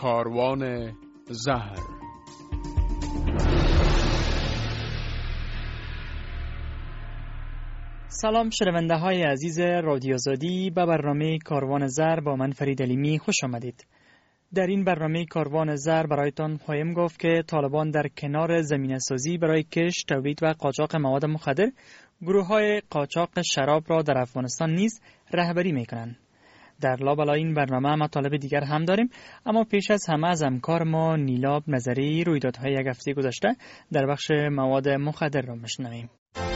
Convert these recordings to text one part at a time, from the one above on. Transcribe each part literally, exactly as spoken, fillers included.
کاروان زهر. سلام شنونده های عزیز رادیو آزادی، به برنامه کاروان زهر با من فرید علیمی خوش آمدید. در این برنامه کاروان زهر برایتان خواهیم گفت که طالبان در کنار زمینه سازی برای کشت، تولید و قاچاق مواد مخدر، گروه های قاچاق شراب را در افغانستان نیز رهبری می کنند. در لابلای این برنامه مطالب دیگر هم داریم، اما پیش از همه از همکار ما نیلاب نظری رویدادهای یک هفته گذشته در بخش مواد مخدر را میشنویم.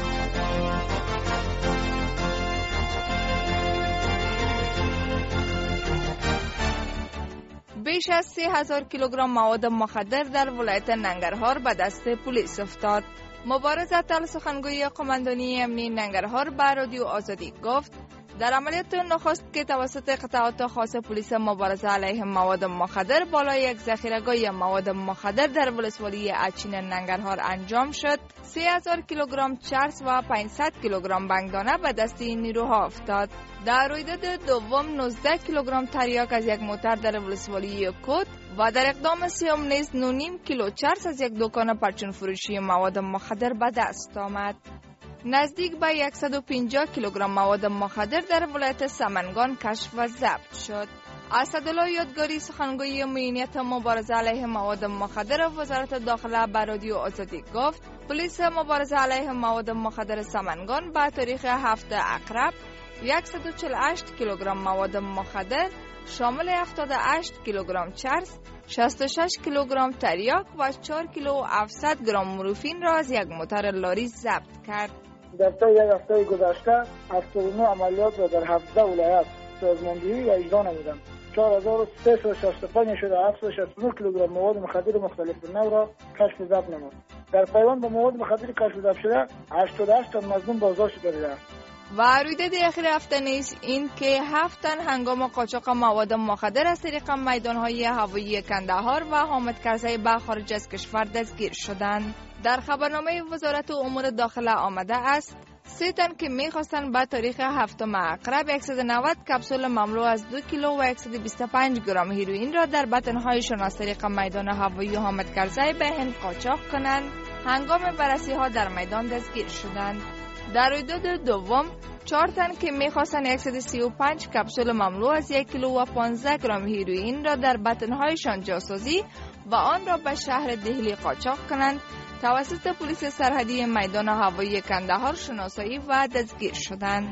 بیش از سه هزار کیلوگرم مواد مخدر در ولایت ننگرهار به دست پلیس افتاد. مبارز اتل سخنگوی قماندانی امنی ننگرهار به رادیو آزادی گفت در عملیات نخست که توسط قطعات خاص پلیس مبارزه علیه مواد مخدر بالای یک ذخیره‌گاه مواد مخدر در ولسوالی اچین ننگرهار انجام شد، سه هزار کیلوگرم چرس و پانصد کیلوگرم بنگدانه به دست این نیروها افتاد. در رویداد دوم نوزده کیلوگرم تریاک از یک موتر در ولسوالی کوت و در اقدام سوم نیز نه و نیم کیلو چرس از یک دکان پرچون فروشی مواد مخدر به دست آمد. نزدیک به صد و پنجاه کیلوگرم مواد مخدر در ولایت سمنگان کشف و ضبط شد. اسدالله یادگاری سخنگوی امنیت مبارزه علیه مواد مخدر وزارت داخله به رادیو آزادی گفت پلیس مبارزه علیه مواد مخدر سمنگان به تاریخ هفت عقرب صد و چهل و هشت کیلوگرم مواد مخدر شامل هفتاد و هشت کیلوگرم چرس، شصت و شش کیلوگرم تریاک و چهار کیلو و هفتصد گرم مورفین را از یک موتر لاری ضبط کرد. در طی یک هفته گذشته هفتاد و نه عملیات را در هفده ولایت سازماندهی و اجرا نمودند. چهار هزار و سیصد و شصت و پنج شده هفتصد و شصت و نه کیلوگرم مواد مخدر مختلف نو را کشف و ضبط نمود. در پیوند به مواد مخدر کشف و ضبط شده هشتاد و هشت تن مظنون بازداشت شده است. و رویداد اخیر هفته نیز این که هفت تن هنگام قاچاق مواد مخدر از طریق میدانهای هوایی کندهار و حامد کرزی به خارج از کشور دستگیر شدند. در خبرنامه وزارت امور داخله آمده است سه تن که می‌خواستند به تاریخ هفتم عقرب صد و نود کپسول مملو از دو کیلو و صد و بیست و پنج گرم هیروئین را در بطن‌هایشان از طریق میدان هوایی حامد کرزی به هند قاچاق کنند. هنگام بررسی‌ها در میدان دستگیر شدند. در رویداد دوم چهار تن که می‌خواستند صد و سی و پنج کپسول مملو از یک کیلو و پانزده گرم هیروئین را در بطن‌هایشان جاسازی و آن را به شهر دهلی قاچاق کنند توسط پلیس سرحدی میدان هوایی کندهار شناسایی و دستگیر شدند.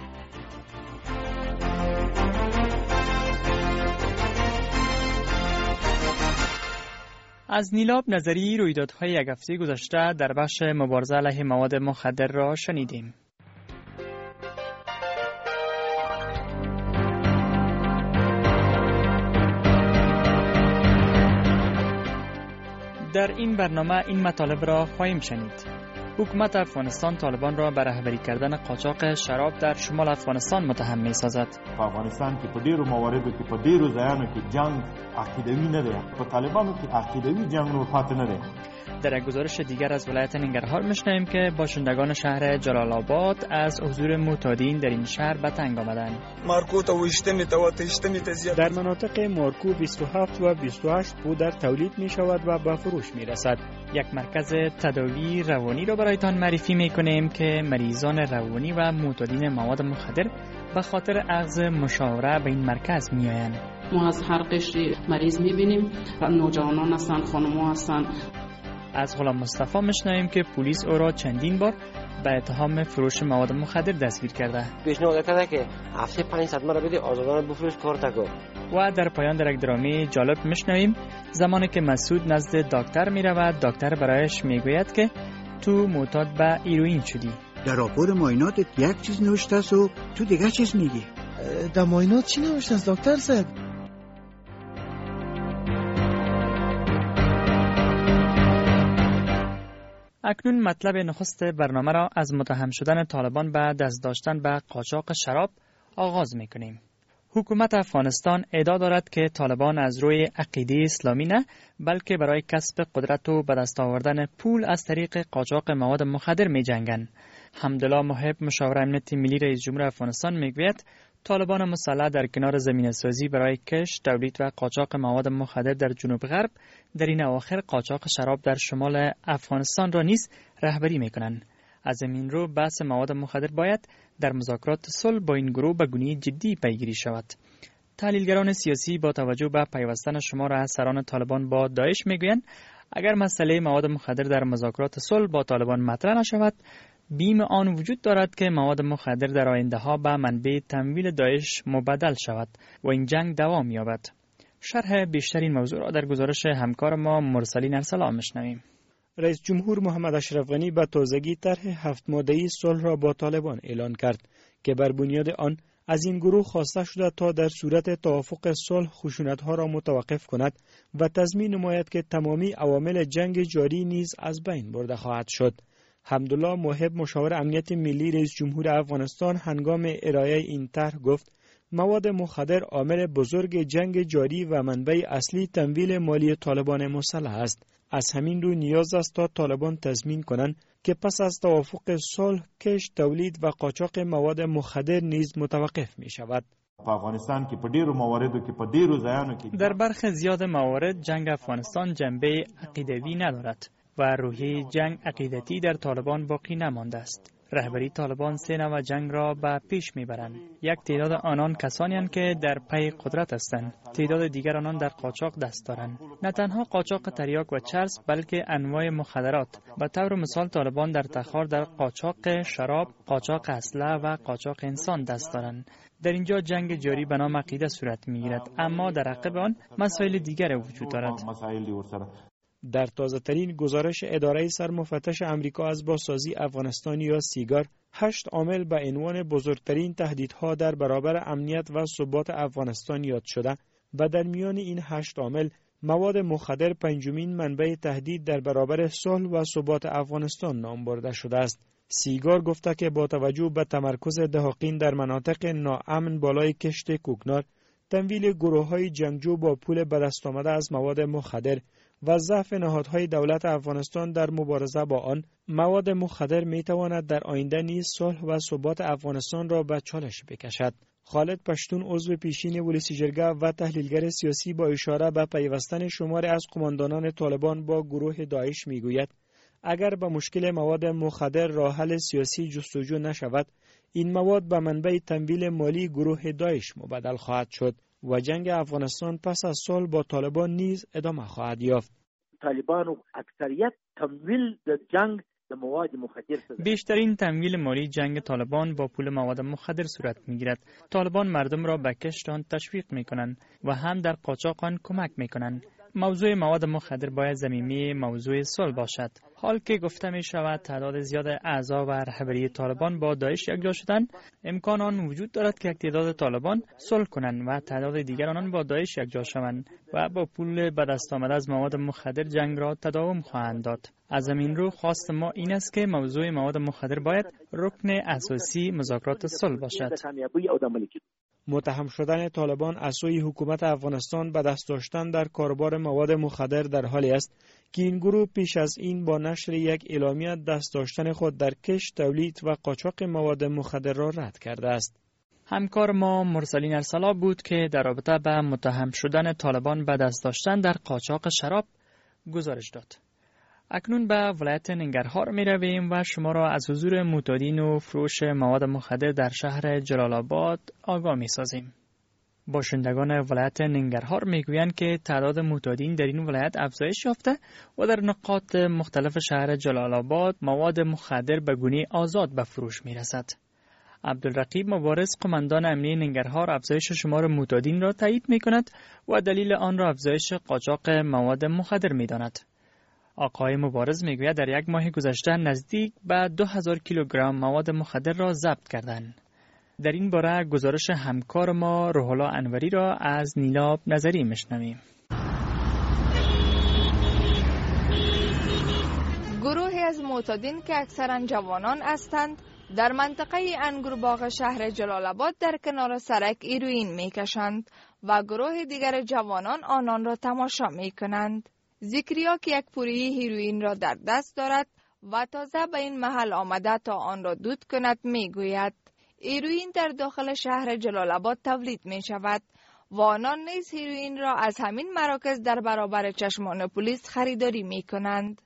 از نیلاب نظری رویدادهای یک هفته گذشته در بخش مبارزه علیه مواد مخدر را شنیدیم. در این برنامه این مطالب را خواهیم شنید. حکومت افغانستان طالبان را به رهبری کردن قاچاق شراب در شمال افغانستان متهم می‌سازد. افغانستان کې په ډیرو مواردو کې په ډیرو ځایانو کې جنگ عقیدوي نه دی. په طالبانو کې عقیدوي جنگ نور پاتې نه دی. در یک گزارش دیگر از ولایت ننگرهار می‌شنویم که باشندگان شهر جلال آباد از حضور معتادین در این شهر به تنگ آمدند. مارکو ته وشتمی ته و تشتمی ته زیاد. در مناطق مارکو بیست و هفت و بیست و هشت پودر تولید می‌شود و به فروش می‌رسد. یک مرکز تداوی روانی را برایتان معرفی می‌کنیم که مریضان روانی و معتادین مواد مخدر به خاطر اخذ مشاوره به این مرکز می‌آیند. ما از هر قشری مریض می‌بینیم، نوجوانان هستند، خانم‌ها هستند. از غلام مصطفی می‌شنویم که پلیس او را چندین بار به اتهام فروش مواد مخدر دستگیر کرده. پیشنهاد کرده که هفته پانصد مرا بده آزادانه بفروش کار تکو. و در پایان در یک درامه جالب می‌شنویم زمانی که مسعود نزد دکتر می‌رود، دکتر برایش میگوید که تو معتاد به هیروئین شدی. در راپور معایناتت یک چیز نوشته است و تو دیگه چیز میگی. در معاینات چی نوشته است دکتر صاحب؟ اکنون مطلب نخست برنامه را از متهم شدن طالبان به دست داشتن به قاچاق شراب آغاز می‌کنیم. حکومت افغانستان ادعا دارد که طالبان از روی عقیده اسلامی نه بلکه برای کسب قدرت و به دست آوردن پول از طریق قاچاق مواد مخدر می جنگند. حمدالله محب مشاور امنیت ملی رئیس جمهور افغانستان میگوید طالبان مسلح در کنار زمینه سازی برای کشت، تولید و قاچاق مواد مخدر در جنوب غرب، در این اواخر قاچاق شراب در شمال افغانستان را نیز رهبری می‌کنند. از این رو بحث مواد مخدر باید در مذاکرات صلح با این گروه به گونه‌ای جدی پیگیری شود. تحلیلگران سیاسی با توجه به پیوستن شمار از سران طالبان با داعش میگویند اگر مسئله مواد مخدر در مذاکرات صلح با طالبان مطرح نشود، بیم آن وجود دارد که مواد مخدر در آینده ها به منبع تمویل داعش مبدل شود و این جنگ دوام یابد. شرح بیشتر این موضوع را در گزارش همکار ما مرسلین ارسلان میشنویم. رئیس جمهور محمد اشرف غنی به تازگی طرح هفت ماده‌ای صلح را با طالبان اعلان کرد که بر بنیاد آن از این گروه خواسته شده تا در صورت توافق صلح خشونت‌ها را متوقف کند و تضمین نماید که تمامی عوامل جنگ جاری نیز از بین برده خواهد شد. حمدالله موهب مشاور امنیت ملی رئیس جمهور افغانستان هنگام ارائه این طرح گفت مواد مخدر عامل بزرگ جنگ جاری و منبع اصلی تمویل مالی طالبان مسلح است. از همین رو نیاز است تا طالبان تضمین کنند که پس از توافق صلح کشت، تولید و قاچاق مواد مخدر نیز متوقف می شود. افغانستان کې په ډیرو مواردو کې په ډیرو ځایانو کې در برخی زیاد موارد جنگ افغانستان جنبه عقیدوی ندارد و روحیه جنگ عقیدتی در طالبان باقی نمانده است. رهبری طالبان سه نوع جنگ را به پیش میبرند. یک تعداد آنان کسانی هستند که در پی قدرت هستند، تعداد دیگر آنان در قاچاق دست دارند. نه تنها قاچاق تریاک و چرس بلکه انواع مخدرات. به طور مثال طالبان در تخار در قاچاق شراب، قاچاق اسلحه و قاچاق انسان دست دارند. در اینجا جنگ جاری به نام عقیده صورت میگیرد، اما در عقب آن مسائل دیگر وجود دارد. در تازه ترین گزارش اداره سرمفتش امریکا از بازسازی افغانستان یا سیگار، هشت عامل به عنوان بزرگترین تهدیدها در برابر امنیت و ثبات افغانستان یاد شده و در میان این هشت عامل مواد مخدر پنجمین منبع تهدید در برابر صلح و ثبات افغانستان نام برده شده است. سیگار گفته که با توجه به تمرکز دهاقین در مناطق ناامن بالای کشت کوکنار، تمویل گروه‌های جنگجو با پول به دست آمده از مواد مخدر و ضعف نهادهای دولت افغانستان در مبارزه با آن، مواد مخدر میتواند در آینده نیز صلح و ثبات افغانستان را به چالش بکشد. خالد پشتون عضو پیشین ولسی جرگه و تحلیلگر سیاسی با اشاره به پیوستن شماری از قماندانان طالبان با گروه داعش میگوید اگر به مشکل مواد مخدر راه حل سیاسی جستجو نشود، این مواد به منبع تمویل مالی گروه داعش مبدل خواهد شد و جنگ افغانستان پس از صلح با طالبان نیز ادامه خواهد یافت. طالبان و اکثریت تمویل د جنگ د مواد مخدر. بیشترین تمویل مالی جنگ طالبان با پول مواد مخدر صورت میگیرد. طالبان مردم را به کشت آن تشویق میکنند و هم در قاچاق آن کمک میکنند. موضوع مواد مخدر باید زمینی موضوع صلح باشد. حال که گفته می شود تعداد زیاد اعضا و رهبری طالبان با داعش یکجا شدند، امکان آن وجود دارد که یک تعداد طالبان صلح کنند و تعداد دیگر آنان با داعش یکجا شوند و با پول به دست آمده از مواد مخدر جنگ را تداوم خواهند داد. از همین رو خواست ما این است که موضوع مواد مخدر باید رکن اساسی مذاکرات صلح باشد. متهم شدن طالبان از سوی حکومت افغانستان به دست داشتن در کاروبار مواد مخدر در حالی است که این گروه پیش از این با نشر یک اعلامیه دست داشتن خود در کشت، تولید و قاچاق مواد مخدر را رد کرده است. همکار ما مرسلین ارسلان بود که در رابطه به متهم شدن طالبان به دست داشتن در قاچاق شراب گزارش داد. اکنون به ولایت ننگرهار می رویم و شما را از حضور معتادین و فروش مواد مخدر در شهر جلال آباد آگاه می سازیم. باشندگان ولایت ننگرهار می گویند که تعداد معتادین در این ولایت افزایش یافته و در نقاط مختلف شهر جلال آباد مواد مخدر به گونه آزاد به فروش می رسد. عبدالرقیب مبارز قماندان امنیه ننگرهار افزایش شمار معتادین را تایید می کند و دلیل آن را افزایش قاچاق مواد مخدر می داند. آقای مبارز میگوید در یک ماه گذشته نزدیک به دو هزار کیلوگرم مواد مخدر را ضبط کردند. در این باره گزارش همکار ما روح‌الله انوری را از نیلاب نظری میشنویم. گروهی از معتادین که اکثرا جوانان هستند در منطقه انگورباغ شهر جلال آباد در کنار سرک هیروئین میکشند و گروه دیگر جوانان آنان را تماشا میکنند. ذکریا که یک پوری هیروئین را در دست دارد و تازه به این محل آمده تا آن را دود کند میگوید هیروئین در داخل شهر جلال آباد تولید می شود و آنان نیز هیروئین را از همین مراکز در برابر چشمان پلیس خریداری می کنند.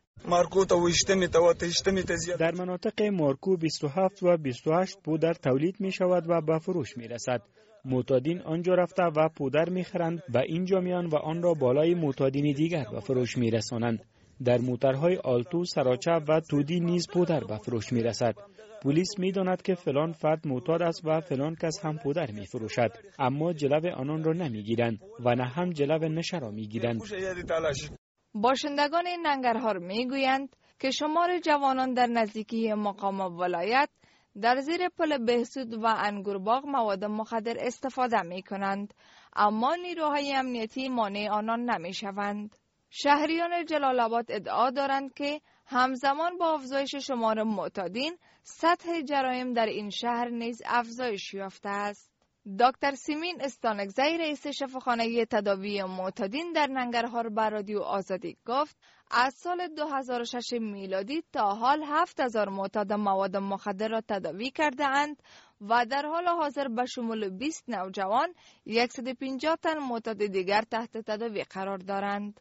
در مناطق مارکو بیست و هفت و بیست و هشت پودر تولید می شود و به فروش می رسد. معتادین آنجا رفته و پودر می خرند و اینجا میان و آن را بالای معتادین دیگر به فروش می رسانند. در موترهای آلتو، سراچه و تودی نیز پودر به فروش می رسد. پلیس می داند که فلان فرد معتاد است و فلان کس هم پودر می فروشد، اما جلو آنان را نمی گیرند و نه هم جلو نشه را می گیرند. باشندگان ننگرهار می گویند که شمار جوانان در نزدیکی مقام ولایت در زیر پل بهسود و انگورباغ مواد مخدر استفاده می کنند، اما نیروهای امنیتی مانع آنان نمی شوند. شهریان جلال آباد ادعا دارند که همزمان با افزایش شمار معتادین، سطح جرایم در این شهر نیز افزایش یافته است. دکتر سیمین استانکزی رئیس شفاخانه تداوی معتادین در ننگرهار به رادیو آزادی گفت از سال دو هزار و شش میلادی تا حال هفت هزار معتاد مواد مخدر را تداوی کرده اند و در حال حاضر به شمول بیست نوجوان صد و پنجاه تن معتاد دیگر تحت تداوی قرار دارند.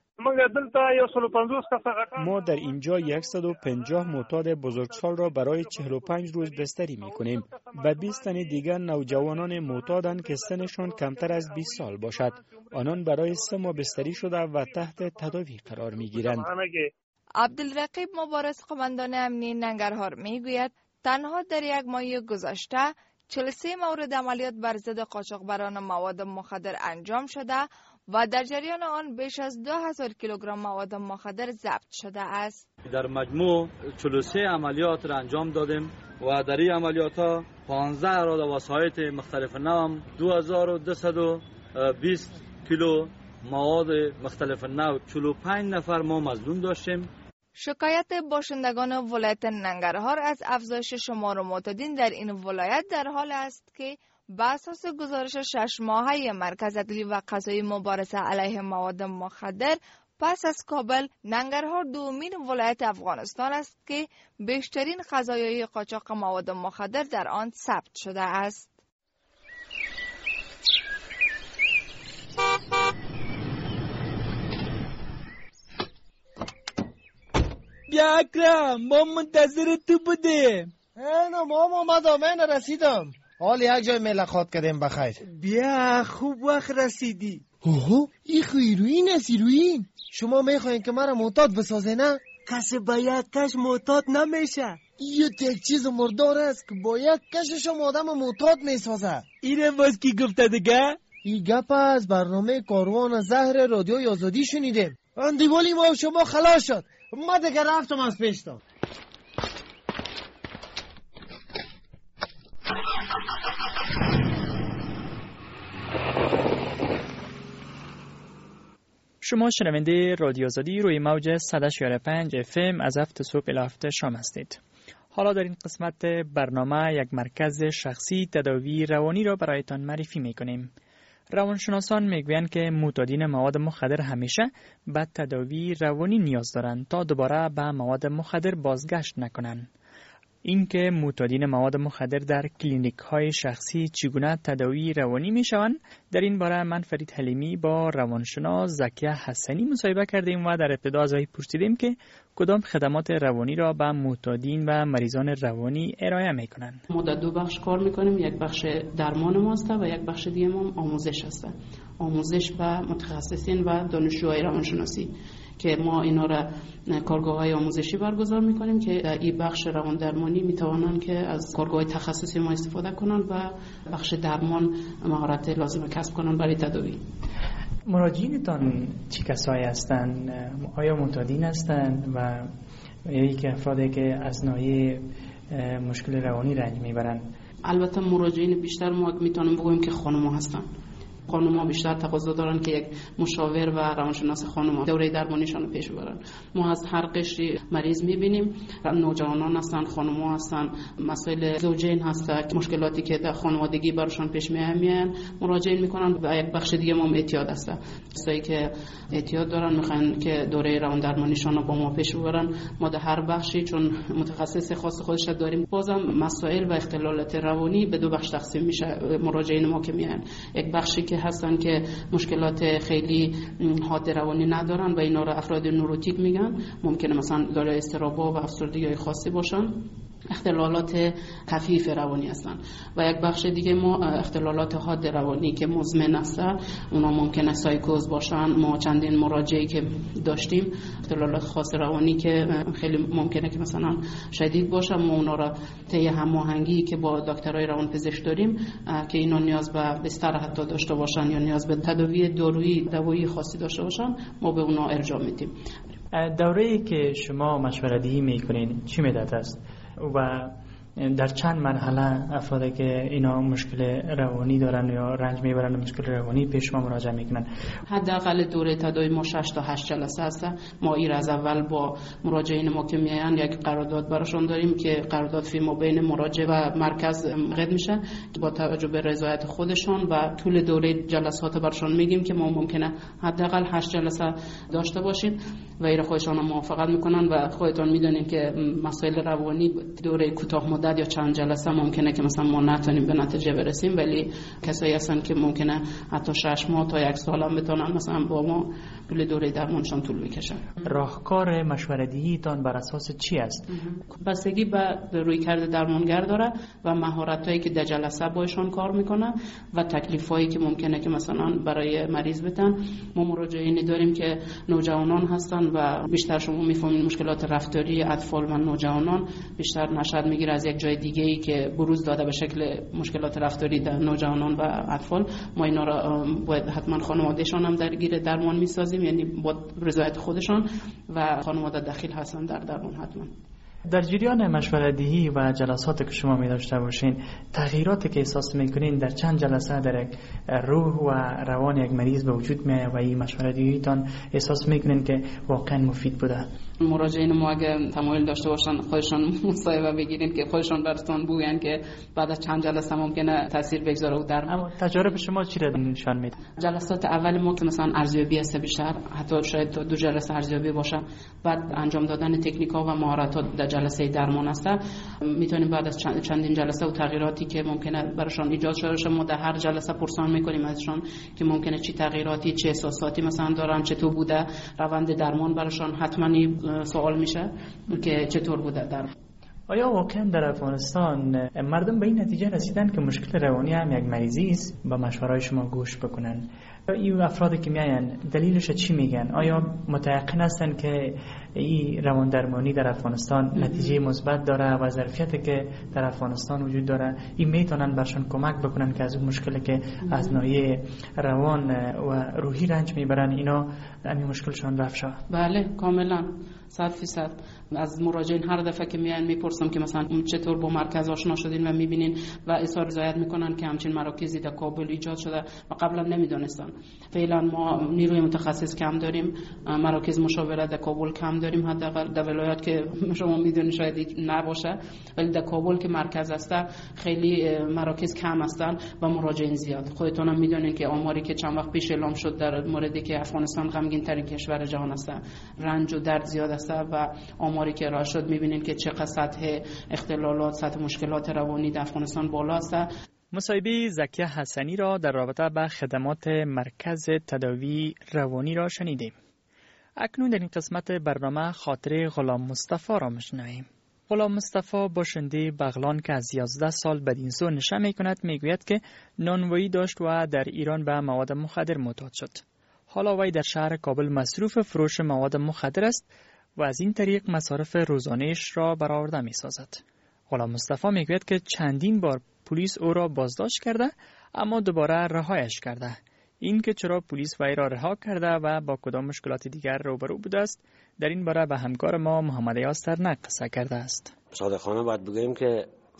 ما در اینجا صد و پنجاه معتاد بزرگسال را برای چهل و پنج روز بستری می کنیم و بیست تن دیگر نوجوانان معتادند که سنشان کمتر از بیست سال باشد. آنان برای سه ماه بستری شده و تحت تداوی قرار می گیرند. عبدالرقیب مبارز قماندان امنی ننگرهار می گوید تنها در یک ماه گذشته چهل و سه مورد عملیات بر ضد قاچاقبران مواد مخدر انجام شده و در جریان آن بیش از دو هزار کیلوگرم مواد مخدر ضبط شده است. در مجموع چهل و سه عملیات را انجام دادیم و در این عملیات ها پانزده اراده وسایط مختلف نو، دو هزار و دویست و بیست کیلو مواد مختلف نو، چهل و پنج نفر ما مظنون داشتیم. شکایت باشندگان ولایت ننگرهار از افزایش شمار معتادین در این ولایت در حال است که بر اساس گزارش شش ماهه مرکز عدلی و قضایی مبارزه علیه مواد مخدر، پس از کابل ننگرهار دومین ولایت افغانستان است که بیشترین قضایای قاچاق مواد مخدر در آن ثبت شده است. بیا اکرم، ما منتظر تو بودیم. اینو مام اومدم، من رسیدم. حال یک جای ملاقات کردیم بخیر. بیا خوب وقت رسیدی. اوه این خو هیروئین است. هیروئین شما میخواین که مرا معتاد بسازه نه؟ کسی با یک کش معتاد نمیشه. یه یک چیز مردار است که با یک کشش هم آدم معتاد میسازه. اینه باز کی گفته دیگه؟ این گپ از برنامه کاروان زهر رادیوی آزادی شنیدیم. اندیوالی ما شما خلاص شد. ما دیگه رفتم از پیشتم. شما شنونده رادیو آزادی روی موج صد و چهل و پنج اف ام از هفت صبح الی هفت شام هستید. حالا در این قسمت برنامه یک مرکز شخصی تداوی روانی را برایتان معرفی می‌کنیم. روانشناسان میگویند که معتادین مواد مخدر همیشه به تداوی روانی نیاز دارند تا دوباره به مواد مخدر بازگشت نکنند. اینکه معتادین مواد مخدر در کلینیک های شخصی چگونه تداوی روانی می شوند، در این باره من فرید حلیمی با روانشناس زکیه حسنی مصاحبه کردیم و در ابتدا از او پرسیدیم که کدام خدمات روانی را به معتادین و مریضان روانی ارائه می کنند. ما در دو بخش کار میکنیم، یک بخش درمان ماست و یک بخش دیگه ما آموزش هست. آموزش و متخصصین و دانشجوهای روانشناسی که ما اینا را کارگاه‌های آموزشی برگزار می‌کنیم که این بخش روان درمانی می‌توانند که از کارگاه تخصصی ما استفاده کنند و بخش درمان مهارت لازم کسب کنند برای تداوی. مراجعینتان چه کسایی هستند؟ آیا معتادین هستند و یا که افرادی که از ناحیه مشکل روانی رنج میبرند؟ البته مراجعین بیشتر ما میتونیم بگوییم که خانم‌ها هستند. خانم‌ها بیشتر تقاضا دارن که یک مشاور و روانشناس خانم‌ها دوره درمانیشان رو پیش ببرن. ما از هر قشری مریض می‌بینیم، نوجوانان هستن، خانم‌ها هستن، مسائل زوجین هست، مشکلاتی که در خانوادگی براشون پیش میاد مراجعه میکنن و یک بخش دیگه ما اعتیاد هست. کسایی که اعتیاد دارن میخوان که دوره روان درمانیشان رو با ما پیش ببرن. ما در هر بخشی چون متخصص خاص خودش داریم، بازم مسائل و اختلالات روانی به دو بخش تقسیم میشه مراجعین ما که میان. یک بخشی که هستن که مشکلات خیلی حاد روانی ندارن و اینا رو افراد نوروتیک میگن، ممکنه مثلا داره اضطراب‌ها و افسردگی خاصی باشن، اختلالات خفیف روانی هستن. و یک بخش دیگه ما اختلالات حاد روانی که مزمن هستن، اونا ممکنه سایکوز باشن. ما چندین مراجعه که داشتیم اختلالات خاص روانی که خیلی ممکنه که مثلا شدید باشه، ما اونا را طی هماهنگی که با دکترای روانپزشک داریم که اینا نیاز به بستر حتی داشته باشن یا نیاز به تداوی دارویی دوایی خاصی داشته باشن، ما به اونا ارجاع میدیم. دوره‌ای که شما مشوره‌دهی میکنین چی مدت است و در چند مرحله افرادی که اینا مشکل روانی دارن یا رنج میبرن مشکل روانی پیش ما مراجعه میکنن؟ حداقل دوره تداوی ما شش تا هشت جلسه است. ما این از اول با مراجعین ما که میان یک قرارداد براشون داریم که قرارداد فی ما بین مراجع و مرکز قید میشه با توجه به رضایت خودشون و طول دوره جلسات براشون میگیم که ما ممکنه حداقل هشت جلسه داشته باشیم و اینا خودشون موافقت میکنن و خودتون میدونین که مسائل روانی دوره کوتاه مدت یا چند جلسه ممکنه که مثلا ما نتونیم به نتیجه برسیم، ولی کسایی هستن که ممکنه حتی شش ماه تا یک سال هم بتونن مثلا با ما طول دوره درمانشون طول بکشن. راهکار مشوره‌دهیتان بر اساس چی است؟ بستگی به رویکرد درمانگر داره و مهارتایی که در جلسه باشون کار میکنه و تکلیفایی که ممکنه که مثلا برای مریض بتن. ما مراجعینی داریم که نوجوانان هستن و بیشتر شما میفهمین مشکلات رفتاری اطفال و نوجوانان بیشتر نشأت میگیره از یک جای دیگه ای که بروز داده به شکل مشکلات رفتاری در نوجوانان و اطفال. ما اینا را باید حتما خانوادهشان هم درگیر درمان میسازیم، یعنی با رضایت خودشان و خانواده دخیل هستن در درمان حتما. در جریان مشوره‌دهی و جلسات که شما می داشته باشین، تغییراتی که احساس میکنین در چند جلسه در یک روح و روان یک مریض به وجود میاد و این مشوره‌دهیتان احساس میکنین که واقعا مفید بوده؟ مراجعین ما اگه تمایل داشته باشن خودشان مصاحبه بگیرین که خودشان براتون بگن که بعد از چند جلسه ممکنه تاثیر بگذاره در. اما تجربه شما چی را نشان میده؟ جلسات اول ما که مثلا ارزیابی است بیشتر، حتی شاید دو جلسه ارزیابی باشه، بعد انجام دادن تکنیک‌ها و مهارت‌ها در جلسه درمان است. میتونیم بعد از چند چندین جلسه و تغییراتی که ممکنه براشون ایجاد شده ما در هر جلسه پرسان میکنیم ازشون که ممکنه چی تغییراتی، چه احساساتی مثلا دارن، چطور بوده روند درمان براشون. حتما سوال میشه که چطور بوده در. آیا واقعا در افغانستان مردم به این نتیجه رسیدن که مشکل روانی هم یک مریضی است با مشوره‌های شما گوش بکنن؟ این افرادی که میاین دلیلش چی میگن؟ آیا متيقن هستن که این روان درمانی در افغانستان نتیجه مثبت داره و ظرفیتی که در افغانستان وجود داره این میتونن برشون کمک بکنن که از اون مشکلی که از ناحیه روان و روحی رنج میبرن اینا همین مشکلشون رفع شه؟ بله کاملا صد فیصد. از مراجعین هر دفعه که میان میپرسم که مثلا چطور با مرکز آشنا شدین و میبینین و اظهار رضایت میکنن که همچین مراکزی در کابل ایجاد شده و قبلا نمیدونستن. فعلا ما نیروی متخصص کم داریم، مراکز مشاوره در کابل کم داریم، حداقل در ولایات که شما میدونید شاید نباشه، ولی در کابل که مرکز است خیلی مراکز کم هستن و مراجعین زیاد. خودتون هم میدونید که آماری که چند وقت پیش اعلام شد در موردی که افغانستان غمگین ترین کشور جهان است، رنج و درد زیاد است و آماری که ارائه شد میبینید که چقدر سطح اختلالات، سطح مشکلات روانی در افغانستان بالا است. مصاحبه زکیه حسنی را در رابطه با خدمات مرکز تداوی روانی را شنیدیم. اکنون در این قسمت برنامه خاطره غلام مصطفی را میشنویم. غلام مصطفی باشنده بغلان که از یازده سال بدینسو نشه میکند میگوید که نانوایی داشت و در ایران به مواد مخدر معتاد شد. حالا وی در شهر کابل مصروف فروش مواد مخدر است و از این طریق مصارف روزانه‌اش را برآورده می‌سازد. غلام مصطفی میگوید که چندین بار پلیس او را بازداشت کرده اما دوباره رهایش کرده. این که چرا پلیس وی را رها کرده و با کدام مشکلات دیگر روبرو بوده است، در این باره به همکار ما محمد یاسر نقصه کرده است. صادقانه باید بگوییم که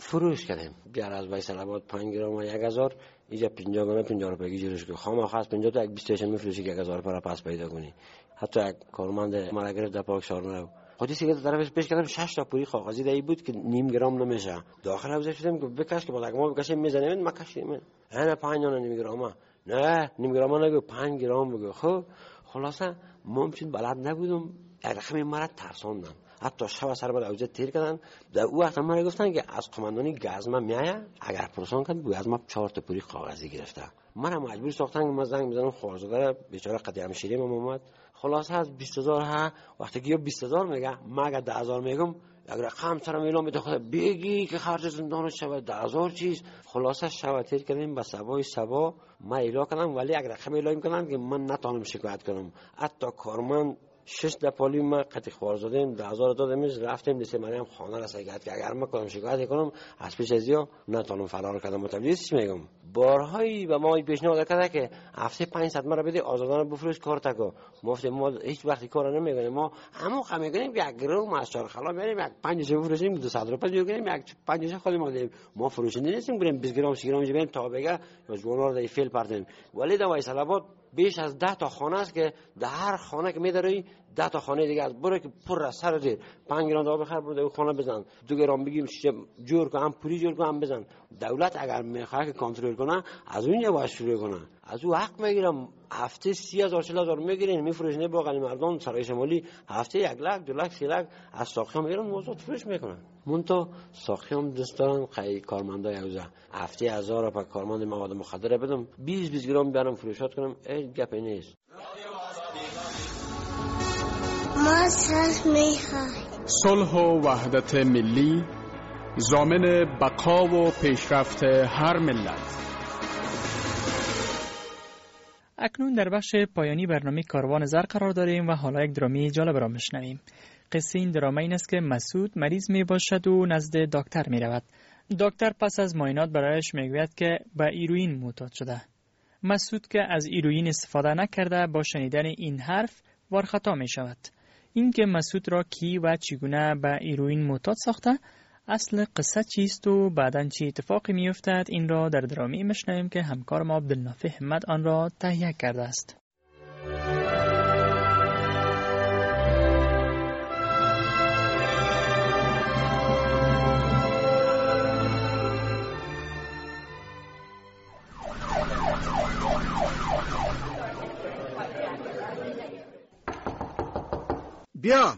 فروش کردیم. بیار از ویسل آباد پنج گرم و یک هزار، اینجا پنجاه گرم پنجاه روپیه جلوش که خام خاص پنجاه تا یک بیست تاشن میفروشی که یک هزار پر پس پیدا کنی. حتی یک کارمند مرا گرفت در پارک شارنو خودی سیگار طرفش پیش کردم شش تا پوری کاغذی دایی بود که نیم گرم نمیشه. داخل حوزه شدم که بکش که با دگمو بکشیم میزنیم، ما کشیم انا پنج تا نیم گرم، نه نیم گرم نگو پنج گرم بگو. خب خلاصه ممکن بلد نبودم، یک رقم مرا ترساندم. حتی شب سر بر اوجه تیر کردن. در او وقت من گفتن که از قماندانی گازما میایه، اگر پرسان کنه گویا از ما چهار تا پوری کاغذی گرفته. من مجبور ساختن که ما زنگ بزنم خارزاده بیچاره قدیم شیریم اومد. خلاص از بیست هزار ها وقتی که بیست هزار میگه، ما اگر ده هزار میگم یک رقم سرم اعلام میده خدا بگی که خرج زندان شب ده هزار چیز. خلاصه شب تیر کردیم به سبای سبا ما اعلام کردم، ولی یک رقم اعلام کردم که من نتونم شکایت کنم. حتی کارمند شش دپالی ما قطع خوار زدیم ده هزار دادیمش، رفتیم لیسه مریم خانه را سیگت که اگر ما کنم شکایت کنم از پیش ازیا نتونم فرار کردم. متوجه میگم بارهایی به ما پیشنهاد کرده که هفته پانصد مرا بده آزادانه بفروش کار تکو. مفت ما هیچ وقتی کار نمیکنیم، ما همون خم میکنیم یک گرم از چهار خلا میریم یک پنجش بفروشیم دویست روپیه جور کنیم یک پنجش خودی ما دیم. ما فروشنده نیستیم بریم بیست گرم سی گرم بریم تا بگه یا جوانار دی فیل پرتیم. ولی در ویسل آباد بیش از ده تا خانه است که در هر خانه که میداری ده تا خانه دیگه از برو که پر از سر زیر پنج گرم آب بخر برو خانه بزن، دو گرم بگیم جور کن هم پوری جور کن هم بزن. دولت اگر میخواد که کنترل کنه از اون باید شروع کنه، از او حق میگیرم. هفته سی هزار چهل هزار میگیرین میفروشنه با غنی مردم سرای شمالی هفته یک لک دو لک سی لک از ساخیام میگیرن موضوع فروش میکنن. مونتا ساخیام دستان خیلی کارمندای حوزه هفته هزار تا کارمند مواد مخدر بدم بیست بیست گرم بیارم فروشات کنم، هیچ گپی نیست. ما صلح میخوایم، صلح و وحدت ملی ضامن بقا و پیشرفت هر ملت. اکنون در بخش پایانی برنامه کاروان زر قرار داریم و حالا یک درامی جالب را میشنویم. قصه این دراما این است که مسعود مریض می باشد و نزد دکتر می رود. دکتر پس از معاینات برایش میگوید که به هیروئین معتاد شده. مسعود که از هیروئین استفاده نکرده با شنیدن این حرف وارخطا می شود. این که مسعود را کی و چگونه به هیروئین معتاد ساخته، اصل قصه چیست و بعداً چه اتفاقی می افتد، این را در درامی میشنویم که همکار ما عبدالنافع حمد آن را تهیه کرده است. بیا.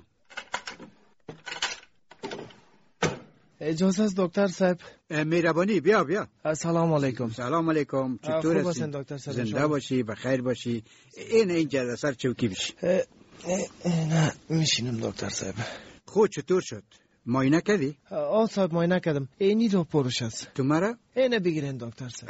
اجازه است دکتر صاحب؟ مهربانی بیا بیا. سلام علیکم. سلام علیکم. چطور هستی؟ دکتر صاحب؟ زنده باشی، بخیر باشی. این اینجا سر چوکی بشی. نه میشینم دکتر صاحب. خود چطور شد؟ معاینه کردی؟ آه صاحب معاینه کردم. اینی رو پروش است. تو مرا؟ اینه بگیرین دکتر صاحب.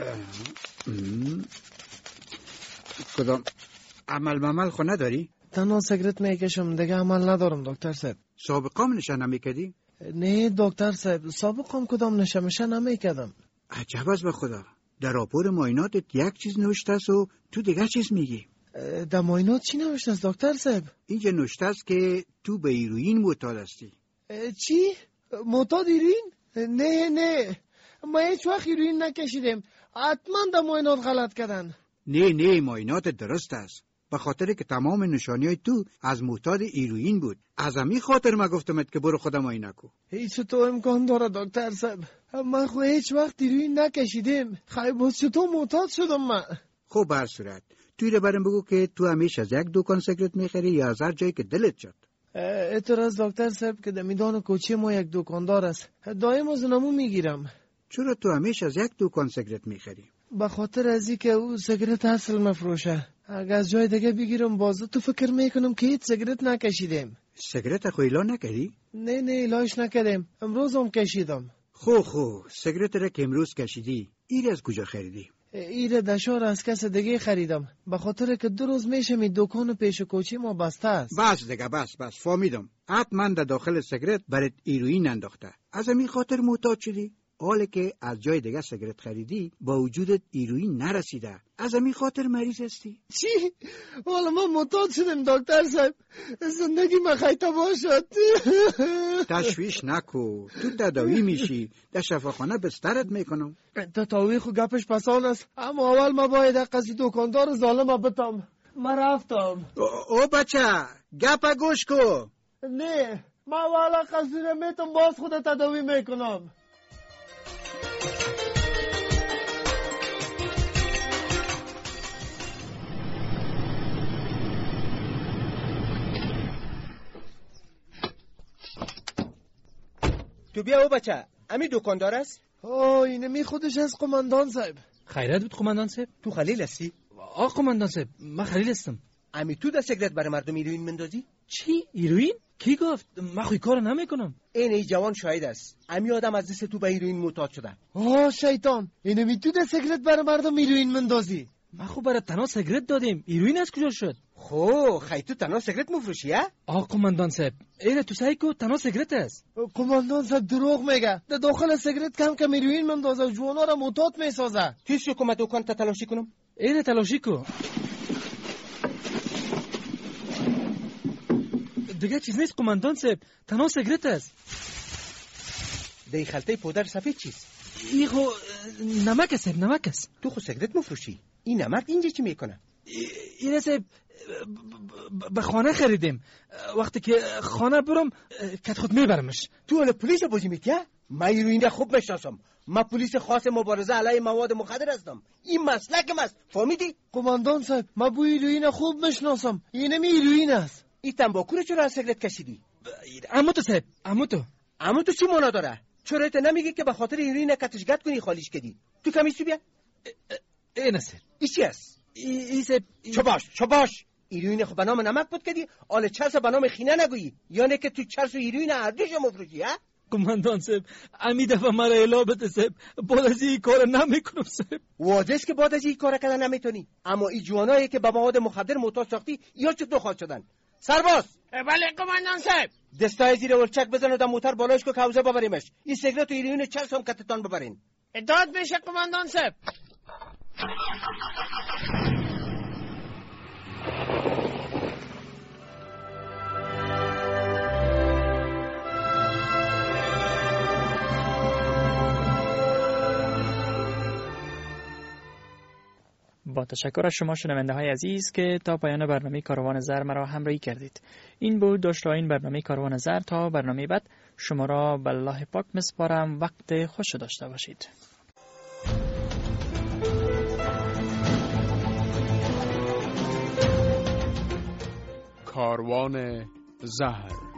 کدام عمل ممل خو نداری؟ تنها سیگرت میکشم، دیگه عمل ندارم دکتر صاحب. سابقام نشه نمیکردی؟ نه دکتر صاحب، سابقام کدام نشه میشه نمیکردم. عجب است به خدا. در راپور معایناتت یک چیز نوشته است و تو دیگه چیز میگی. در معاینات چی نوشته است دکتر صاحب؟ اینجا نوشته است که تو به هیروئین معتاد هستی. چی؟ معتاد هیروئین؟ نه نه، ما هیچ وقت هیروئین نکشیدیم. حتما در معاینات غلط کردن. نه نه، معاینات درست است. به خاطر که تمام نشانیای تو از معتاد هیروئین بود. از همین خاطر ما گفتمت که برو خودم معاینه کو. هیچ تو امکان داره دکتر صاحب؟ من خو هیچ وقت هیروئین نکشیدم. خیلی باز چطور معتاد شدم من؟ خب به هر صورت توی رو برام بگو که تو همیشه از یک دکان سیگرت میخری یا از هر جایی که دلت شد؟ اعتراض دکتر صاحب که در میدان کوچه ما یک دکاندار است، دایم از نمو میگیرم. چرا تو همیشه از یک دکان سیگرت میخری؟ به خاطر از اینکه او سیگرت اصل مفروشه. اگه از جای دیگه بگیرم باز تو فکر میکنم که هیچ سیگرت نکشیدم. سیگرت خو اعلان نکردی؟ نه نه اعلانش نکردم، امروز هم کشیدم. خو خو سیگرت را که امروز کشیدی ایره از کجا خریدی؟ ایره دشار از کس دیگه خریدم، به خاطر که دو روز میشه می دکان پیش کوچی ما بسته است. بس دیگه بس بس فهمیدم. حتما در داخل سیگرت برات هیروئین انداخته، از همین خاطر معتاد شدی. حالی که از جای دیگه سیگرت خریدی با وجودت هیروئین نرسیده. از همین خاطر مریض هستی. چی؟ حالا من معتاد شدم دکتر صاحب. زندگی من خیلی باشد. تشویش نکو، تو تداوی میشی. در شفاخانه بسترت میکنم. تداوی خو گپش پسان است، اما اول ما باید قصی دکاندار ظالم بتم. من رفتم. او, او بچه گپ گوش کو. نه ما والا قصی رو میتم باز خود تداوی میکنم. تو بیا او بچه، امی دکاندار است؟ آه اینه می خودش از قماندان صاحب. خیرت بود قماندان صاحب؟ تو خلیل هستی؟ آه قماندان صاحب من خلیل هستم. امی تو در سیگرت برای مردم هیروئین مندازی؟ چی؟ هیروئین؟ کی گفت؟ من خوی کار نمیکنم. این ای جوان شاهد است. امی آدم از دست تو به هیروئین معتاد شده. آه شیطان، اینه می تو در سیگرت برای مردم هیروئین مندازی؟ ما خو برای تنها سیگرت دادیم. هیروئین از کجا شد؟ خو خی تو تنها سیگرت مفروشی ها؟ آه قماندان صاحب اینه تو سعی کو تنها سیگرت است. قماندان صاحب دروغ میگه. در داخل سیگرت کم کم هیروئین مندازه و جوانا را معتاد میسازه. تیز شو که دکان تا تلاشی کنم. اینه تلاشی کو. دیگه چیز نیست قماندان صاحب، تنها سیگرت است. دی خلطه پودر سفید چیست؟ این خو نمک است صاحب، نمک است. تو خو سیگرت مفروشی. این نمک اینجا چی میکنه؟ این صاحب به خانه خریدیم. وقتی که خانه برم کت خود میبرمش. تو اول پلیس بازی میتیه؟ من هیروئین را خوب میشناسم. من پلیس خاص مبارزه علیه مواد مخدر هستم. این مسلکم است. فهمیدی؟ قماندان صاحب من بوی هیروئین خوب میشناسم. اینم هیروئین است. این تنباکو رو چرا از سیگرت کشیدی؟ عمو تو صاحب، عمو تو. عمو تو چی معنا داره؟ چرا ات نمیگی که به خاطر هیروئین کتشگت کنی خالیش کردی؟ تو کمیسو بیا. این است. این چی است؟ این صاحب چه باش، چه باش. هیروئین خو به نام نمک بود کردی، آل چرس به نام خینه نگویی. یعنی که تو چرس و هیروئین هر دوشو مفروشی ها؟ قماندان صاحب امی دفعه مرا الا بده صاحب، بعد از این کار نمیکنم صاحب. واضح است که بعد از این کار کردن نمیتونی. اما این جوانایی که به مواد مخدر معتاد ساختی یا چه دو خواهد شدن؟ سرباز. بله قماندان صاحب. دستای زیر ولچک بزن و در موتر بالاش که حوزه ببریمش. این سیگرت و هیروئین چرس هم کتتان ببرین. داد میشه قماندان صاحب. با تشکر از شما شنونده های عزیز که تا پایان برنامه کاروان زر مرا همراهی کردید. این بود داشته این برنامه کاروان زر. تا برنامه بعد شما را به الله پاک میسپارم. وقت خوش داشته باشید. کاروان زهر